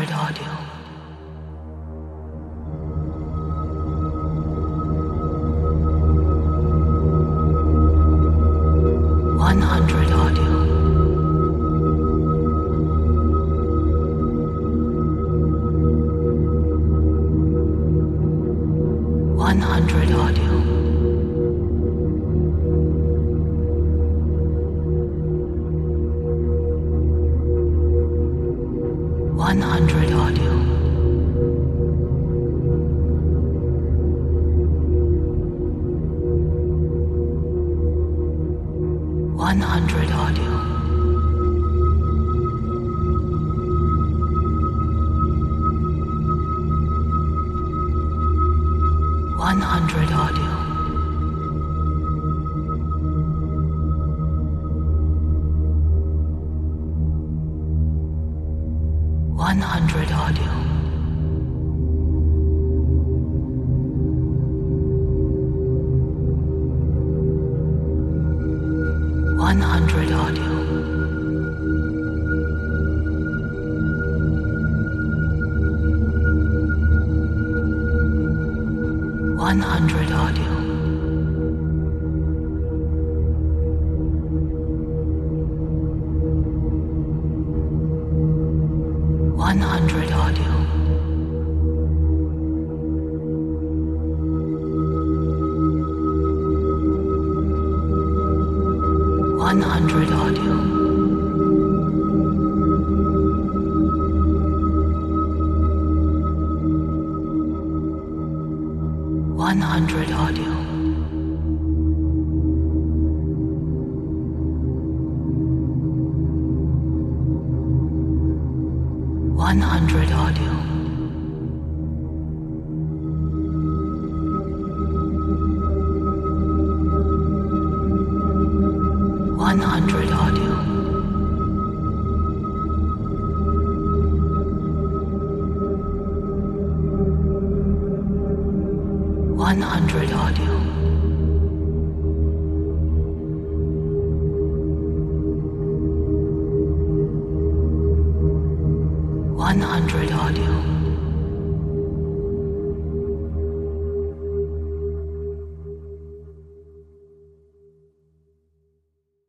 100 audio. 100 audio. 100 audio. 100 audio. 100 audio. 100 audio. 100 audio. 100 audio. 100 audio. 100 audio. 100 audio. 100 audio. 100 audio. 100 audio. 100 audio. 100 audio.